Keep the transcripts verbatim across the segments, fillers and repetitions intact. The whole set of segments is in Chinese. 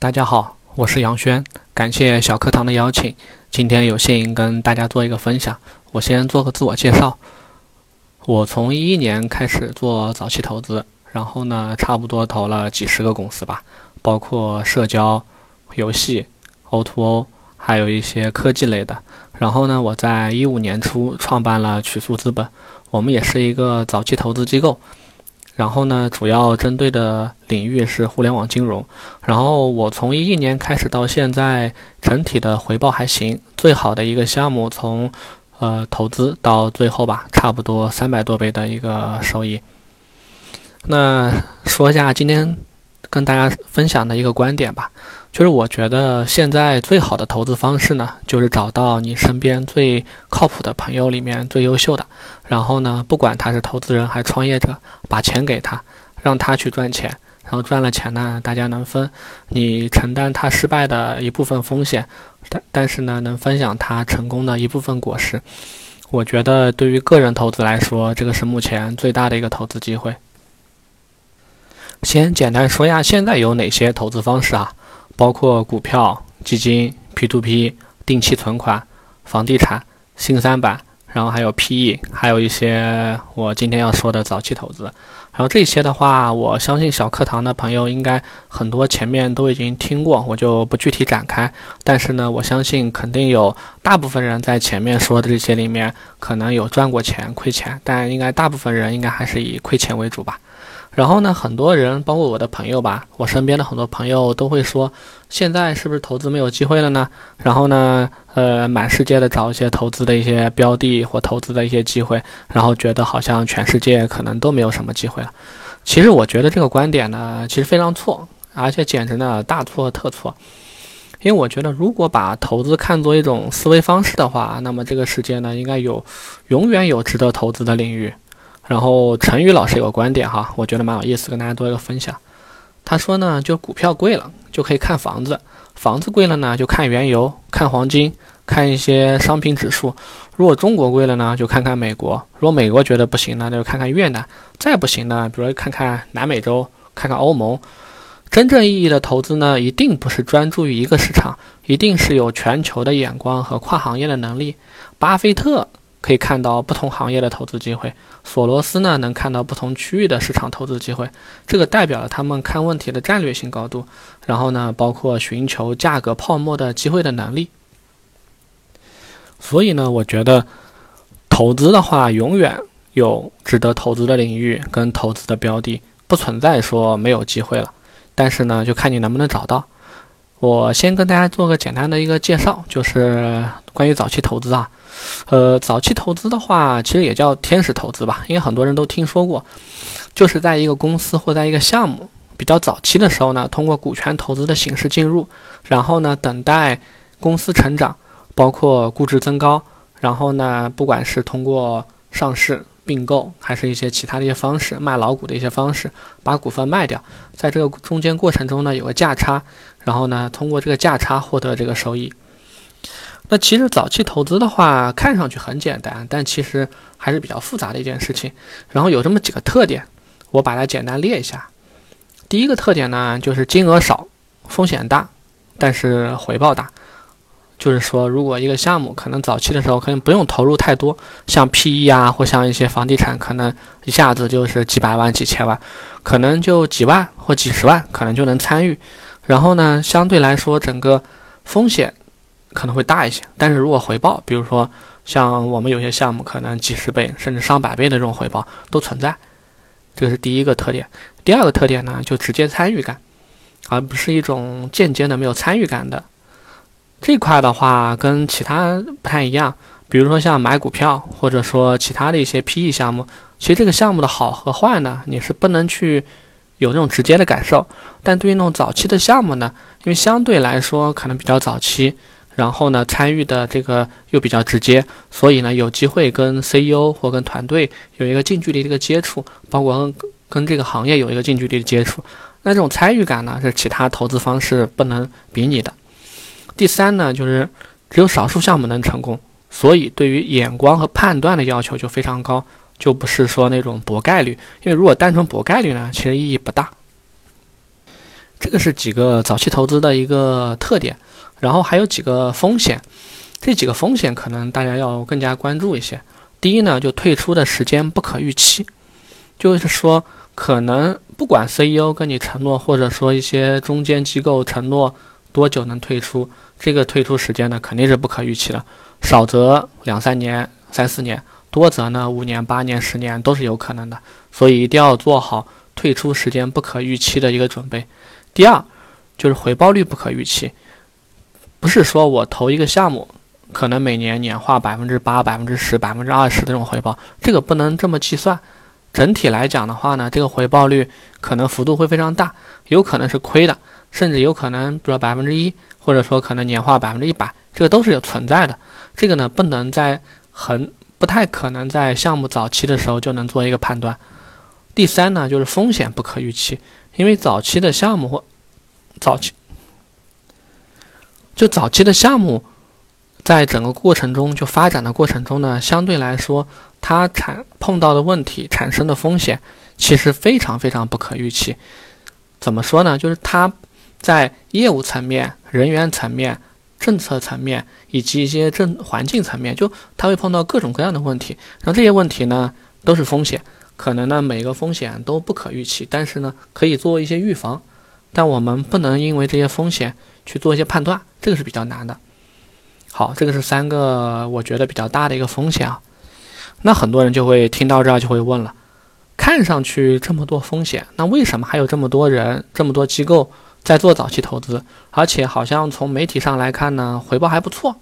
大家好，我是杨轩，感谢小课堂的邀请，今天有幸跟大家做一个分享。我先做个自我介绍，我从一一年开始做早期投资，然后呢，差不多投了几十个公司吧，包括社交、游戏、O to O， 还有一些科技类的。然后呢，我在一五年初创办了曲速资本，我们也是一个早期投资机构。然后呢，主要针对的领域是互联网金融。然后我从一一年开始到现在，整体的回报还行。最好的一个项目从呃投资到最后吧，差不多三百多倍的一个收益。那说一下今天跟大家分享的一个观点吧，就是我觉得现在最好的投资方式呢，就是找到你身边最靠谱的朋友里面最优秀的，然后呢，不管他是投资人还是创业者，把钱给他，让他去赚钱，然后赚了钱呢，大家能分，你承担他失败的一部分风险，但但是呢，能分享他成功的一部分果实。我觉得对于个人投资来说，这个是目前最大的一个投资机会。先简单说一下现在有哪些投资方式啊，包括股票、基金、P to P、定期存款、房地产、新三板，然后还有 P E， 还有一些我今天要说的早期投资。然后这些的话，我相信小课堂的朋友应该很多前面都已经听过，我就不具体展开。但是呢，我相信肯定有大部分人在前面说的这些里面，可能有赚过钱、亏钱，但应该大部分人应该还是以亏钱为主吧。然后呢，很多人包括我的朋友吧，我身边的很多朋友都会说，现在是不是投资没有机会了呢？然后呢，呃，满世界的找一些投资的一些标的或投资的一些机会，然后觉得好像全世界可能都没有什么机会了。其实我觉得这个观点呢，其实非常错，而且简直呢大错特错。因为我觉得，如果把投资看作一种思维方式的话，那么这个世界呢，应该有永远有值得投资的领域。然后陈宇老师有个观点哈，我觉得蛮有意思，跟大家做一个分享。他说呢，就股票贵了就可以看房子，房子贵了呢就看原油、看黄金、看一些商品指数。如果中国贵了呢，就看看美国；如果美国觉得不行呢，就看看越南；再不行呢，比如说看看南美洲、看看欧盟。真正意义的投资呢，一定不是专注于一个市场，一定是有全球的眼光和跨行业的能力。巴菲特可以看到不同行业的投资机会，索罗斯呢能看到不同区域的市场投资机会，这个代表了他们看问题的战略性高度，然后呢包括寻求价格泡沫的机会的能力。所以呢，我觉得投资的话，永远有值得投资的领域跟投资的标的，不存在说没有机会了，但是呢就看你能不能找到。我先跟大家做个简单的一个介绍，就是关于早期投资啊。呃，早期投资的话，其实也叫天使投资吧，因为很多人都听说过，就是在一个公司或在一个项目比较早期的时候呢，通过股权投资的形式进入，然后呢，等待公司成长，包括估值增高，然后呢，不管是通过上市、并购，还是一些其他的一些方式，卖老股的一些方式，把股份卖掉，在这个中间过程中呢，有个价差，然后呢，通过这个价差获得这个收益。那其实早期投资的话，看上去很简单，但其实还是比较复杂的一件事情。然后有这么几个特点，我把它简单列一下。第一个特点呢，就是金额少，风险大，但是回报大。就是说，如果一个项目可能早期的时候可能不用投入太多，像 P E 啊，或像一些房地产，可能一下子就是几百万、几千万，可能就几万或几十万，可能就能参与。然后呢，相对来说，整个风险可能会大一些，但是如果回报，比如说像我们有些项目可能几十倍甚至上百倍的这种回报都存在，这个是第一个特点。第二个特点呢，就直接参与感，而不是一种间接的没有参与感的。这块的话跟其他不太一样，比如说像买股票或者说其他的一些 P E 项目，其实这个项目的好和坏呢，你是不能去有那种直接的感受。但对于那种早期的项目呢，因为相对来说可能比较早期，然后呢参与的这个又比较直接，所以呢有机会跟 C E O 或跟团队有一个近距离的一个接触，包括跟跟这个行业有一个近距离的接触，那这种参与感呢是其他投资方式不能比拟的。第三呢，就是只有少数项目能成功，所以对于眼光和判断的要求就非常高，就不是说那种博概率，因为如果单纯博概率呢，其实意义不大。 这个是几个早期投资的一个特点，然后还有几个风险。这几个风险可能大家要更加关注一些。第一呢，就退出的时间不可预期，就是说可能不管 C E O 跟你承诺，或者说一些中间机构承诺多久能退出，这个退出时间呢肯定是不可预期的，少则两三年、三四年，多则呢五年、八年、十年都是有可能的，所以一定要做好退出时间不可预期的一个准备。第二就是回报率不可预期，不是说我投一个项目可能每年年化百分之八、百分之十、百分之二十的这种回报，这个不能这么计算。整体来讲的话呢，这个回报率可能幅度会非常大，有可能是亏的，甚至有可能比如说百分之一，或者说可能年化百分之一百，这个都是有存在的。这个呢，不能在很不太可能在项目早期的时候就能做一个判断。第三呢，就是风险不可预期，因为早期的项目或早期就早期的项目。在整个过程中，就发展的过程中呢，相对来说，它产碰到的问题产生的风险，其实非常非常不可预期。怎么说呢？就是它在业务层面、人员层面、政策层面以及一些政环境层面，就它会碰到各种各样的问题。然后这些问题呢，都是风险，可能呢每个风险都不可预期，但是呢可以做一些预防，但我们不能因为这些风险去做一些判断，这个是比较难的。好，这个是三个我觉得比较大的一个风险啊。那很多人就会听到这儿就会问了，看上去这么多风险，那为什么还有这么多人、这么多机构在做早期投资，而且好像从媒体上来看呢，回报还不错？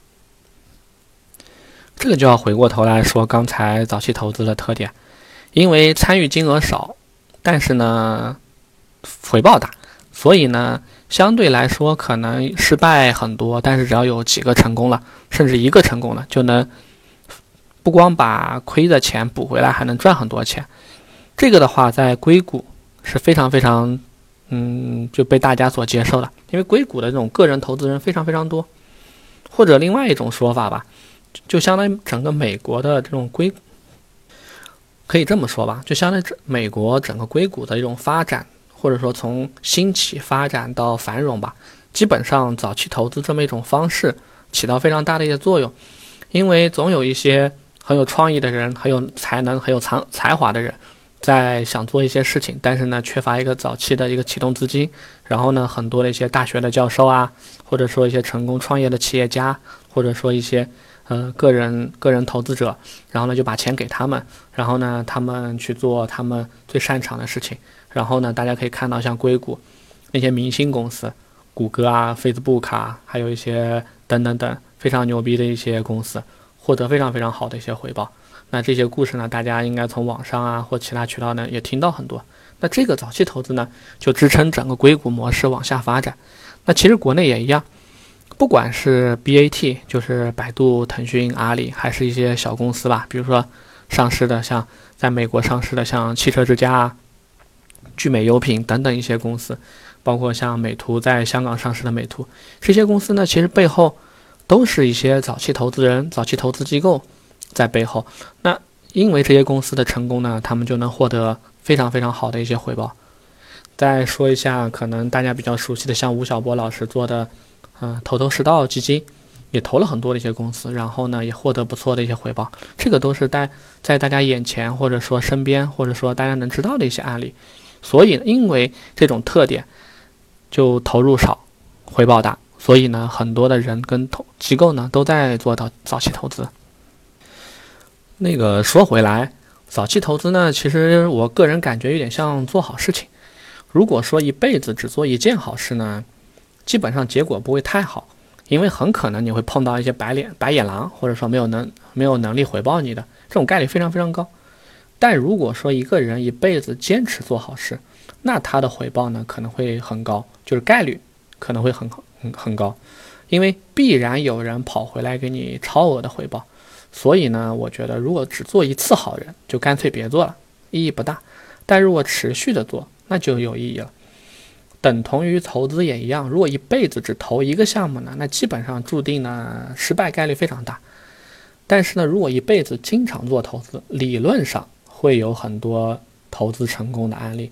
这个就要回过头来说刚才早期投资的特点，因为参与金额少，但是呢回报大，所以呢相对来说可能失败很多，但是只要有几个成功了，甚至一个成功了，就能不光把亏的钱补回来，还能赚很多钱。这个的话在硅谷是非常非常嗯就被大家所接受的，因为硅谷的这种个人投资人非常非常多。或者另外一种说法吧，就相当于整个美国的这种硅可以这么说吧，就相当于美国整个硅谷的一种发展，或者说从兴起发展到繁荣吧，基本上早期投资这么一种方式起到非常大的一些作用。因为总有一些很有创意的人，很有才能、很有才才华的人在想做一些事情，但是呢缺乏一个早期的一个启动资金，然后呢很多的一些大学的教授啊，或者说一些成功创业的企业家，或者说一些呃个人个人投资者，然后呢就把钱给他们，然后呢他们去做他们最擅长的事情。然后呢大家可以看到像硅谷那些明星公司，谷歌啊、Facebook 啊，还有一些等等等非常牛逼的一些公司，获得非常非常好的一些回报。那这些故事呢，大家应该从网上啊或其他渠道呢也听到很多。那这个早期投资呢，就支撑整个硅谷模式往下发展。那其实国内也一样，不管是 B A T， 就是百度、腾讯、阿里，还是一些小公司吧，比如说上市的，像在美国上市的，像汽车之家啊、聚美优品等等一些公司，包括像美图在香港上市的美图，这些公司呢，其实背后都是一些早期投资人、早期投资机构在背后。那因为这些公司的成功呢，他们就能获得非常非常好的一些回报。再说一下可能大家比较熟悉的，像吴晓波老师做的嗯、呃，头头是道基金，也投了很多的一些公司，然后呢也获得不错的一些回报。这个都是在在大家眼前，或者说身边，或者说大家能知道的一些案例。所以因为这种特点，就投入少，回报大，所以呢很多的人跟投机构呢都在做到早期投资。那个说回来，早期投资呢，其实我个人感觉有点像做好事情。如果说一辈子只做一件好事呢，基本上结果不会太好，因为很可能你会碰到一些白脸白眼狼，或者说没有能没有能力回报你的，这种概率非常非常高。但如果说一个人一辈子坚持做好事，那他的回报呢可能会很高，就是概率可能会很很很高，因为必然有人跑回来给你超额的回报。所以呢，我觉得如果只做一次好人，就干脆别做了，意义不大。但如果持续的做，那就有意义了。等同于投资也一样，如果一辈子只投一个项目呢，那基本上注定呢失败概率非常大。但是呢，如果一辈子经常做投资，理论上会有很多投资成功的案例。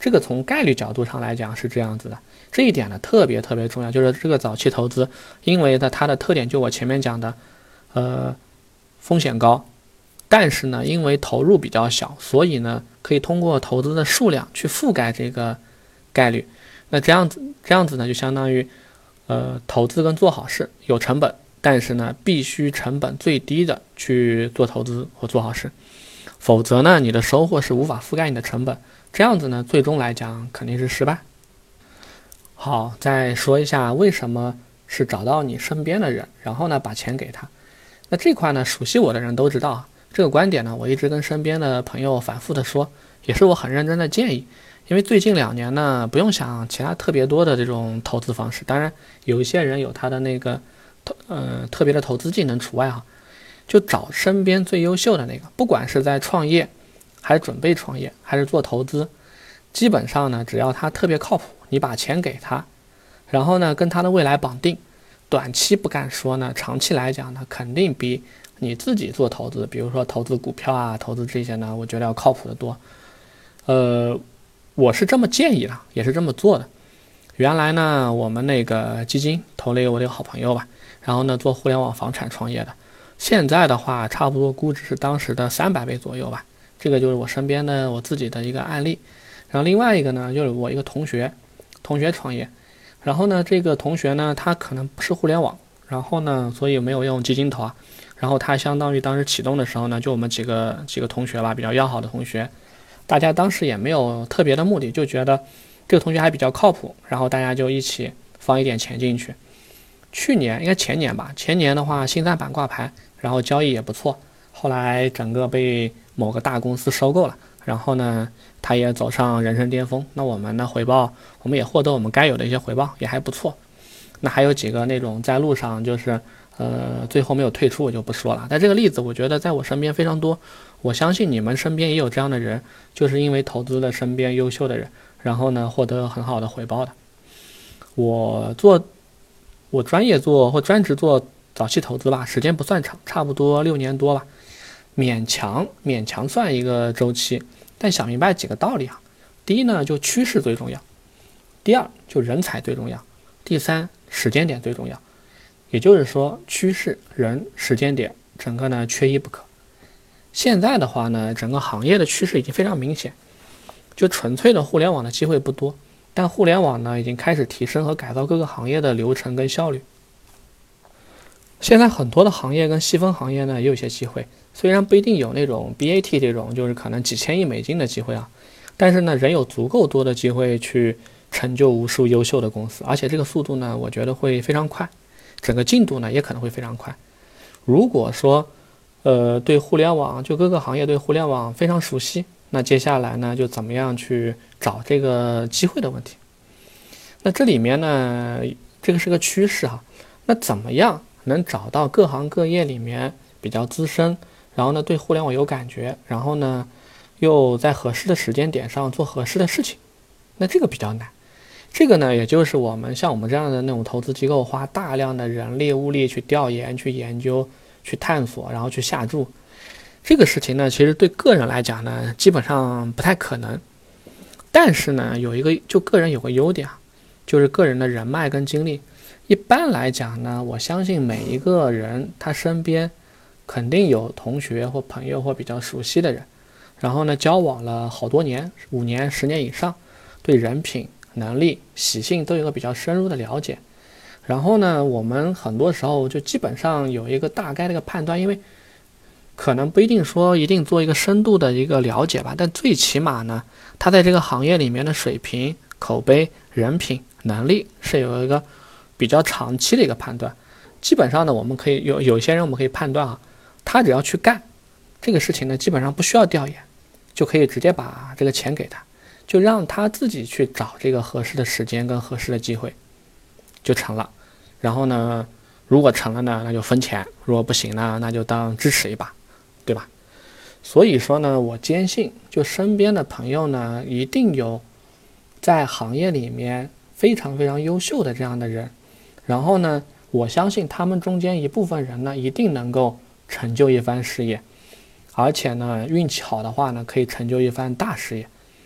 这个从概率角度上来讲是这样子的，这一点呢特别特别重要，就是这个早期投资，因为呢它的特点就我前面讲的，呃，风险高，但是呢因为投入比较小，所以呢可以通过投资的数量去覆盖这个概率。那这样子这样子呢就相当于，呃，投资跟做好事有成本，但是呢必须成本最低的去做投资或做好事，否则呢你的收获是无法覆盖你的成本。这样子呢，最终来讲肯定是失败。好，再说一下为什么是找到你身边的人，然后呢把钱给他。那这块呢，熟悉我的人都知道，这个观点呢，我一直跟身边的朋友反复的说，也是我很认真的建议。因为最近两年呢，不用想其他特别多的这种投资方式，当然有一些人有他的那个呃特别的投资技能除外啊，就找身边最优秀的那个，不管是在创业，还是准备创业，还是做投资，基本上呢，只要他特别靠谱，你把钱给他，然后呢，跟他的未来绑定，短期不敢说呢，长期来讲呢，肯定比你自己做投资，比如说投资股票啊，投资这些呢，我觉得要靠谱得多。呃，我是这么建议的，也是这么做的。原来呢，我们那个基金投了我的好朋友吧，然后呢，做互联网房产创业的，现在的话，差不多估值是当时的三百倍左右吧。这个就是我身边的我自己的一个案例。然后另外一个呢，就是我一个同学，同学创业，然后呢，这个同学呢，他可能不是互联网，然后呢，所以没有用基金投啊。然后他相当于当时启动的时候呢，就我们几个几个同学吧，比较要好的同学，大家当时也没有特别的目的，就觉得这个同学还比较靠谱，然后大家就一起放一点钱进去。去年应该前年吧，前年的话新三板挂牌，然后交易也不错，后来整个被某个大公司收购了，然后呢，他也走上人生巅峰。那我们的回报，我们也获得我们该有的一些回报，也还不错。那还有几个那种在路上就是呃最后没有退出，我就不说了。但这个例子我觉得在我身边非常多，我相信你们身边也有这样的人，就是因为投资了身边优秀的人，然后呢获得很好的回报的。我做我专业做或专职做早期投资吧，时间不算长，差不多六年多吧。勉强勉强算一个周期，但想明白几个道理啊。第一呢，就趋势最重要；第二，就人才最重要；第三，时间点最重要。也就是说，趋势、人、时间点，整个呢缺一不可。现在的话呢，整个行业的趋势已经非常明显，就纯粹的互联网的机会不多，但互联网呢已经开始提升和改造各个行业的流程跟效率。现在很多的行业跟细分行业呢也有些机会，虽然不一定有那种 B A T 这种就是可能几千亿美金的机会啊，但是呢仍有足够多的机会去成就无数优秀的公司，而且这个速度呢我觉得会非常快，整个进度呢也可能会非常快。如果说呃对互联网就各个行业对互联网非常熟悉，那接下来呢就怎么样去找这个机会的问题。那这里面呢这个是个趋势哈，那怎么样能找到各行各业里面比较资深，然后呢对互联网有感觉，然后呢又在合适的时间点上做合适的事情，那这个比较难。这个呢也就是我们像我们这样的那种投资机构花大量的人力物力去调研去研究去探索，然后去下注，这个事情呢其实对个人来讲呢基本上不太可能。但是呢有一个就个人有个优点啊，就是个人的人脉跟经历。一般来讲呢，我相信每一个人他身边肯定有同学或朋友或比较熟悉的人，然后呢交往了好多年，五年十年以上，对人品能力习性都有个比较深入的了解。然后呢我们很多时候就基本上有一个大概的一个判断，因为可能不一定说一定做一个深度的一个了解吧，但最起码呢他在这个行业里面的水平口碑人品能力是有一个比较长期的一个判断。基本上呢我们可以有有些人我们可以判断啊，他只要去干这个事情呢基本上不需要调研，就可以直接把这个钱给他，就让他自己去找这个合适的时间跟合适的机会就成了。然后呢如果成了呢那就分钱，如果不行呢那就当支持一把，对吧？所以说呢我坚信就身边的朋友呢一定有在行业里面非常非常优秀的这样的人，然后呢我相信他们中间一部分人呢一定能够成就一番事业，而且呢运气好的话呢可以成就一番大事业。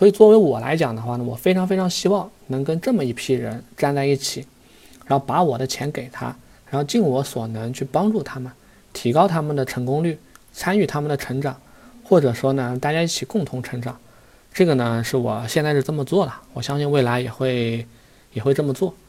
所以作为我来讲的话呢，我非常非常希望能跟这么一批人站在一起，然后把我的钱给他，然后尽我所能去帮助他们，提高他们的成功率，参与他们的成长，或者说呢，大家一起共同成长。这个呢，是我现在是这么做的，我相信未来也会也会这么做。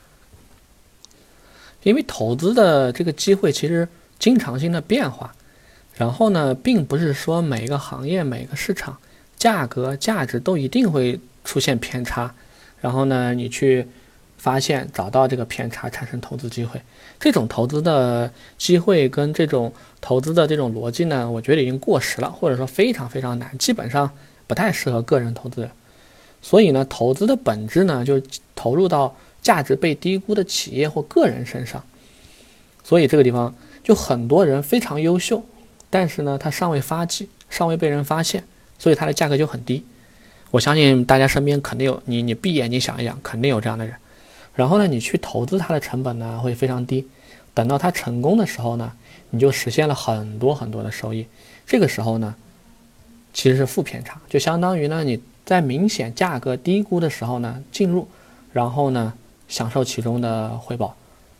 因为投资的这个机会其实经常性的变化，然后呢，并不是说每个行业、每个市场价格、价值都一定会出现偏差，然后呢，你去发现找到这个偏差，产生投资机会。这种投资的机会跟这种投资的这种逻辑呢，我觉得已经过时了，或者说非常非常难，基本上不太适合个人投资人。所以呢，投资的本质呢，就是投入到价值被低估的企业或个人身上。所以这个地方就很多人非常优秀，但是呢，他尚未发迹，尚未被人发现，所以它的价格就很低。我相信大家身边肯定有，你你闭眼睛想一想，肯定有这样的人。然后呢，你去投资它的成本呢会非常低，等到它成功的时候呢，你就实现了很多很多的收益。这个时候呢，其实是负偏差，就相当于呢你在明显价格低估的时候呢进入，然后呢享受其中的回报。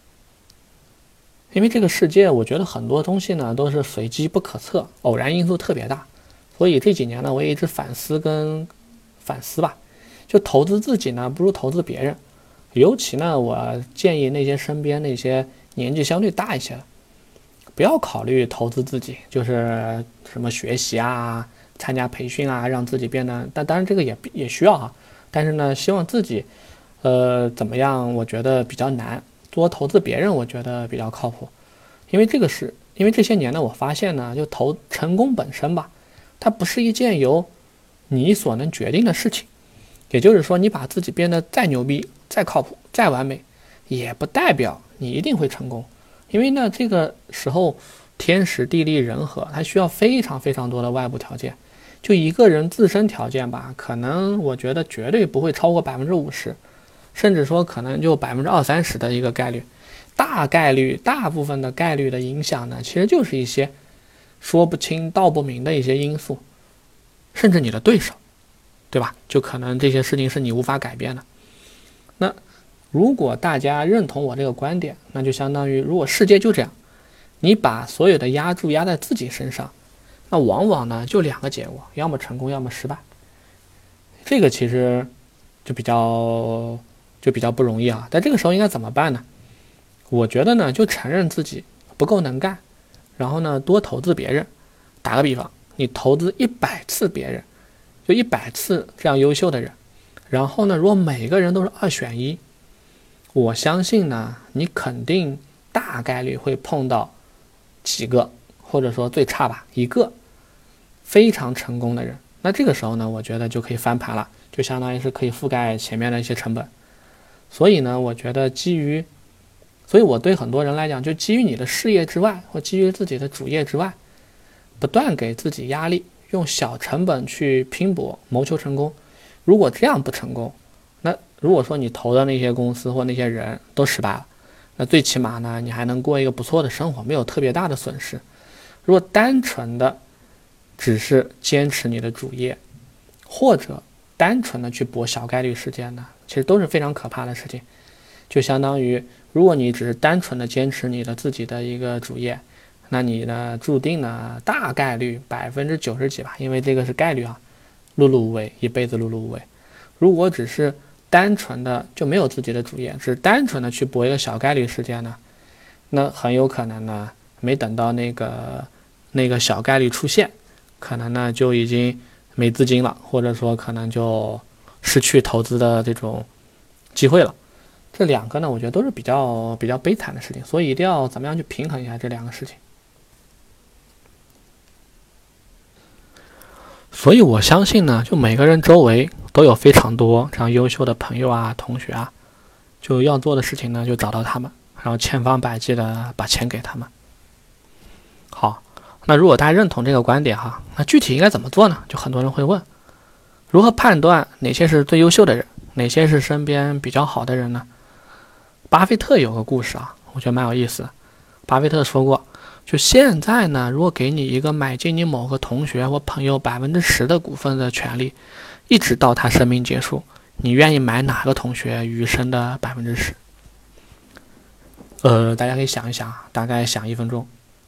因为这个世界，我觉得很多东西呢都是随机不可测，偶然因素特别大，所以这几年呢我也一直反思跟反思吧，就投资自己呢不如投资别人。尤其呢，我建议那些身边那些年纪相对大一些的，不要考虑投资自己，就是什么学习啊、参加培训啊，让自己变得，但当然这个也也需要啊。但是呢，希望自己，呃，怎么样？我觉得比较难。多投资别人，我觉得比较靠谱。因为这个是，因为这些年呢，我发现呢，就投成功本身吧，它不是一件由你所能决定的事情。也就是说，你把自己变得再牛逼、再靠谱、再完美，也不代表你一定会成功。因为呢，这个时候天时地利人和，它需要非常非常多的外部条件。就一个人自身条件吧，可能我觉得绝对不会超过百分之五十，甚至说可能就百分之二三十的一个概率。大概率、大部分的概率的影响呢，其实就是一些说不清道不明的一些因素，甚至你的对手。对吧？就可能这些事情是你无法改变的。那如果大家认同我这个观点，那就相当于如果世界就这样，你把所有的压注压在自己身上，那往往呢就两个结果，要么成功，要么失败。这个其实就比较就比较不容易啊。但这个时候应该怎么办呢？我觉得呢，就承认自己不够能干，然后呢多投资别人。打个比方，你投资一百次别人。就一百次这样优秀的人，然后呢，如果每个人都是二选一，我相信呢，你肯定大概率会碰到几个，或者说最差吧一个非常成功的人。那这个时候呢，我觉得就可以翻盘了，就相当于是可以覆盖前面的一些成本。所以呢，我觉得基于，所以我对很多人来讲，就基于你的事业之外，或基于自己的主业之外，不断给自己压力。用小成本去拼搏谋求成功，如果这样不成功，那如果说你投的那些公司或那些人都失败了，那最起码呢，你还能过一个不错的生活，没有特别大的损失。如果单纯的只是坚持你的主业，或者单纯的去搏小概率事件呢，其实都是非常可怕的事情。就相当于如果你只是单纯的坚持你的自己的一个主业，那你呢，注定呢，大概率百分之九十几吧，因为这个是概率啊，碌碌无为，一辈子碌碌无为。如果只是单纯的就没有自己的主业，只是单纯的去搏一个小概率事件呢，那很有可能呢，没等到那个那个小概率出现，可能呢就已经没资金了，或者说可能就失去投资的这种机会了。这两个呢，我觉得都是比较比较悲惨的事情，所以一定要怎么样去平衡一下这两个事情。所以我相信呢，就每个人周围都有非常多这样优秀的朋友啊、同学啊，就要做的事情呢，就找到他们，然后千方百计的把钱给他们。好，那如果大家认同这个观点哈，那具体应该怎么做呢？就很多人会问，如何判断哪些是最优秀的人，哪些是身边比较好的人呢？巴菲特有个故事啊，我觉得蛮有意思的。巴菲特说过，就现在呢，如果给你一个买进你某个同学或朋友百分之十的股份的权利， 一直到他生命结束，你愿意买哪个同学余生的百分之十？呃，大家可以想一想，大概想一分钟。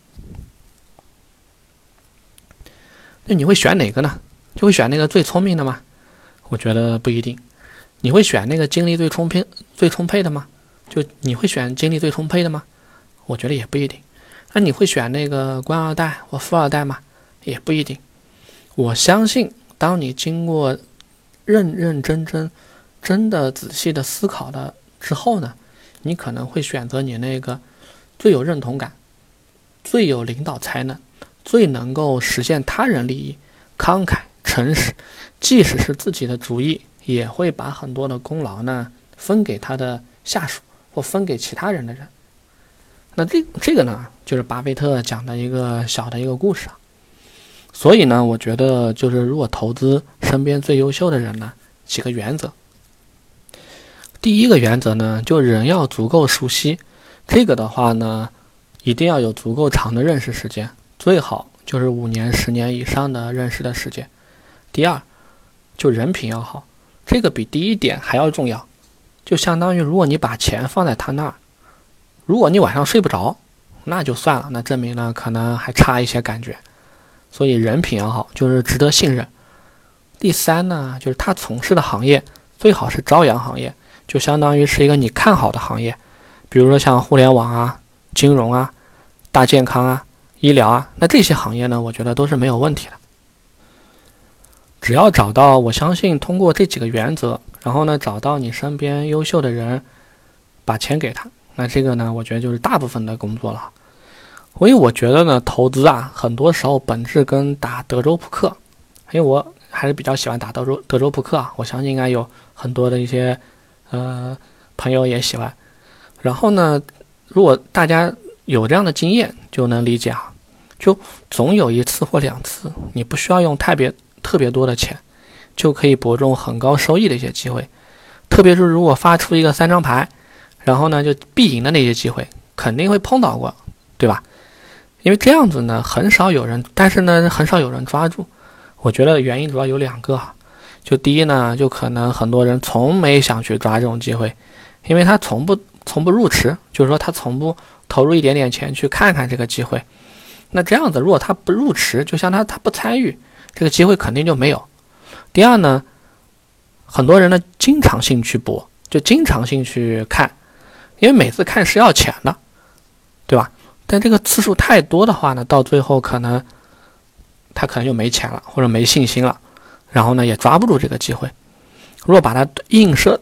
那你会选哪个呢？就会选那个最聪明的吗？我觉得不一定。你会选那个精力最充沛、最充沛的吗？就你会选精力最充沛的吗？我觉得也不一定。那你会选那个官二代或富二代吗？也不一定。我相信，当你经过认认真真、真的仔细的思考了之后呢，你可能会选择你那个最有认同感、最有领导才能、最能够实现他人利益、慷慨诚实，即使是自己的主意，也会把很多的功劳呢分给他的下属或分给其他人的人。那这这个呢，就是巴菲特讲的一个小的一个故事啊。所以呢，我觉得就是如果投资身边最优秀的人呢，几个原则。第一个原则呢，就人要足够熟悉，这个的话呢，一定要有足够长的认识时间，最好就是五年、十年以上的认识的时间。第二，就人品要好，这个比第一点还要重要。就相当于如果你把钱放在他那儿，如果你晚上睡不着，那就算了，那证明呢可能还差一些感觉。所以人品要好，就是值得信任。第三呢，就是他从事的行业最好是朝阳行业，就相当于是一个你看好的行业，比如说像互联网啊、金融啊、大健康啊、医疗啊，那这些行业呢，我觉得都是没有问题的。只要找到，我相信通过这几个原则，然后呢找到你身边优秀的人，把钱给他，那这个呢，我觉得就是大部分的工作了。所以我觉得呢，投资啊，很多时候本质跟打德州扑克，因为我还是比较喜欢打德州德州扑克啊，我相信应该有很多的一些呃朋友也喜欢。然后呢，如果大家有这样的经验，就能理解啊，就总有一次或两次，你不需要用特别特别多的钱，就可以博中很高收益的一些机会。特别是如果发出一个三张牌，然后呢就必赢的那些机会，肯定会碰到过，对吧？因为这样子呢，很少有人，但是呢，很少有人抓住。我觉得原因主要有两个啊，就第一呢，就可能很多人从没想去抓这种机会，因为他从不从不入池，就是说他从不投入一点点钱去看看这个机会。那这样子，如果他不入池，就像他他不参与，这个机会肯定就没有。第二呢，很多人呢经常性去博，就经常性去看，因为每次看是要钱的，对吧？但这个次数太多的话呢，到最后可能他可能就没钱了，或者没信心了，然后呢也抓不住这个机会。如果把它映射，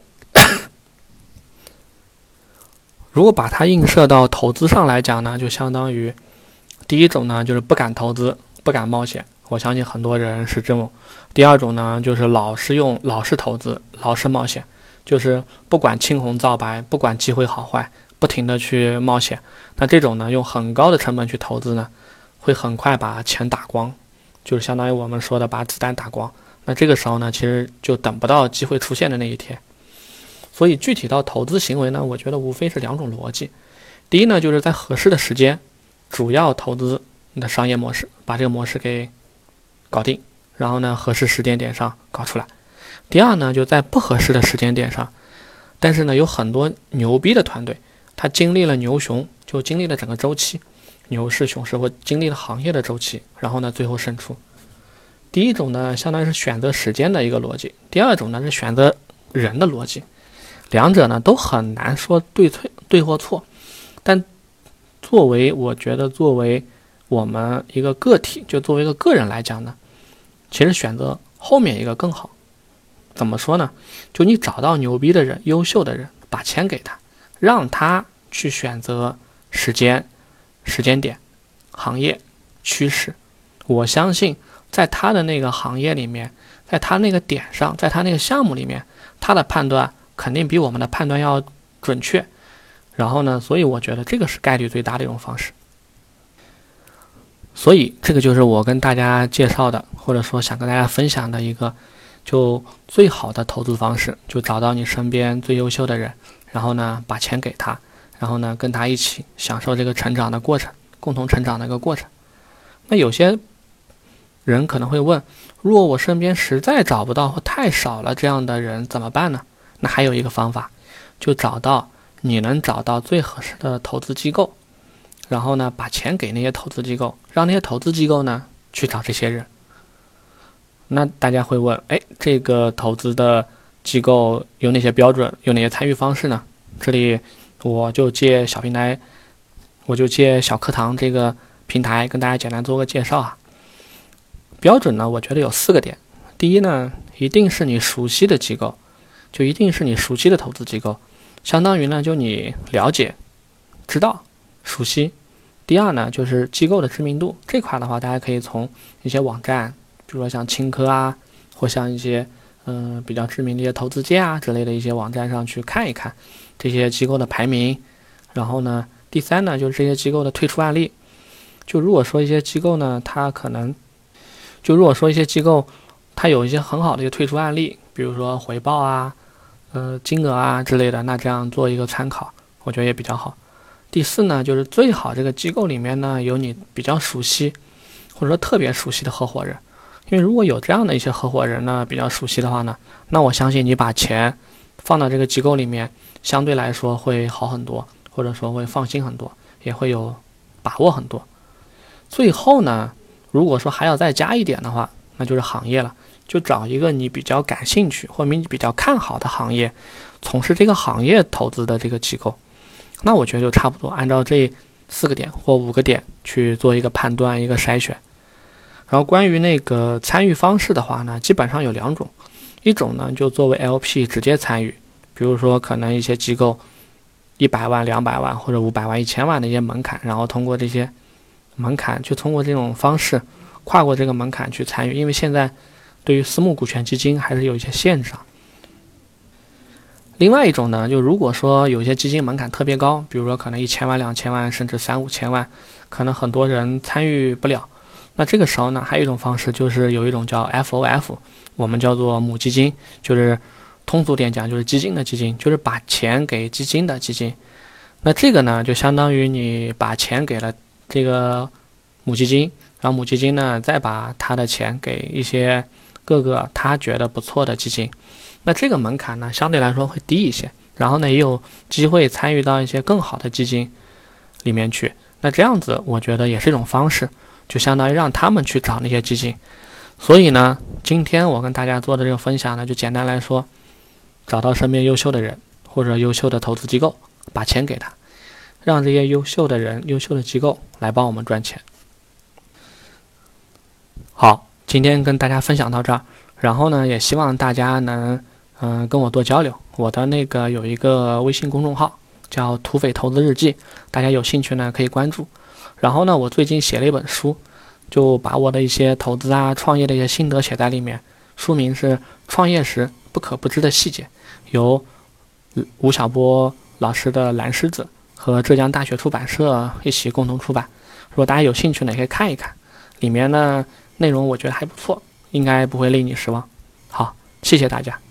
如果把它映射到投资上来讲呢，就相当于第一种呢就是不敢投资，不敢冒险，我相信很多人是这种。第二种呢就是老是用老是投资，老是冒险，就是不管青红皂白，不管机会好坏，不停的去冒险。那这种呢用很高的成本去投资呢，会很快把钱打光，就是相当于我们说的把子弹打光。那这个时候呢，其实就等不到机会出现的那一天。所以具体到投资行为呢，我觉得无非是两种逻辑。第一呢，就是在合适的时间，主要投资你的商业模式，把这个模式给搞定，然后呢，合适时间点上搞出来。第二呢，就在不合适的时间点上，但是呢，有很多牛逼的团队，他经历了牛熊，就经历了整个周期，牛市、熊市，或经历了行业的周期，然后呢，最后胜出。第一种呢，相当于是选择时间的一个逻辑；第二种呢，是选择人的逻辑。两者呢，都很难说对错对或错，但作为我觉得作为我们一个个体，就作为一个个人来讲呢，其实选择后面一个更好。怎么说呢？就你找到牛逼的人、优秀的人，把钱给他，让他去选择时间、时间点、行业、趋势。我相信在他的那个行业里面，在他那个点上，在他那个项目里面，他的判断肯定比我们的判断要准确。然后呢，所以我觉得这个是概率最大的一种方式。所以这个就是我跟大家介绍的，或者说想跟大家分享的一个就最好的投资方式，就找到你身边最优秀的人，然后呢把钱给他，然后呢跟他一起享受这个成长的过程，共同成长的一个过程。那有些人可能会问，如果我身边实在找不到或太少了这样的人怎么办呢？那还有一个方法，就找到你能找到最合适的投资机构，然后呢把钱给那些投资机构，让那些投资机构呢去找这些人。那大家会问，哎，这个投资的机构有哪些标准，有哪些参与方式呢？这里我就借小平台，我就借小课堂这个平台跟大家简单做个介绍啊。标准呢，我觉得有四个点。第一呢，一定是你熟悉的机构，就一定是你熟悉的投资机构，相当于呢就你了解、知道、熟悉。第二呢，就是机构的知名度，这块的话，大家可以从一些网站，比如说像青科啊，或像一些嗯、呃、比较知名的一些投资界啊之类的一些网站上去看一看这些机构的排名。然后呢，第三呢，就是这些机构的退出案例。就如果说一些机构呢，它可能就如果说一些机构它有一些很好的一个退出案例，比如说回报啊、呃金额啊之类的，那这样做一个参考，我觉得也比较好。第四呢，就是最好这个机构里面呢有你比较熟悉或者说特别熟悉的合伙人，因为如果有这样的一些合伙人呢比较熟悉的话呢，那我相信你把钱放到这个机构里面，相对来说会好很多，或者说会放心很多，也会有把握很多。最后呢，如果说还要再加一点的话，那就是行业了，就找一个你比较感兴趣或者你比较看好的行业，从事这个行业投资的这个机构。那我觉得就差不多，按照这四个点或五个点去做一个判断，一个筛选。然后关于那个参与方式的话呢，基本上有两种，一种呢就作为 L P 直接参与，比如说可能一些机构一百万、两百万或者五百万、一千万的一些门槛，然后通过这些门槛，就通过这种方式跨过这个门槛去参与，因为现在对于私募股权基金还是有一些限制啊。另外一种呢，就如果说有些基金门槛特别高，比如说可能一千万、两千万，甚至三五千万，可能很多人参与不了。那这个时候呢，还有一种方式，就是有一种叫 F O F， 我们叫做母基金，就是通俗点讲就是基金的基金，就是把钱给基金的基金。那这个呢，就相当于你把钱给了这个母基金，然后母基金呢再把他的钱给一些各个他觉得不错的基金。那这个门槛呢相对来说会低一些，然后呢也有机会参与到一些更好的基金里面去。那这样子我觉得也是一种方式，就相当于让他们去找那些基金。所以呢，今天我跟大家做的这个分享呢，就简单来说，找到身边优秀的人或者优秀的投资机构，把钱给他，让这些优秀的人、优秀的机构来帮我们赚钱。好，今天跟大家分享到这儿，然后呢，也希望大家能嗯、呃、跟我多交流。我的那个有一个微信公众号叫土匪投资日记，大家有兴趣呢可以关注。然后呢，我最近写了一本书，就把我的一些投资啊、创业的一些心得写在里面。书名是《创业时不可不知的细节》，由吴晓波老师的蓝狮子和浙江大学出版社一起共同出版。如果大家有兴趣呢，也可以看一看，里面呢内容我觉得还不错，应该不会令你失望。好，谢谢大家。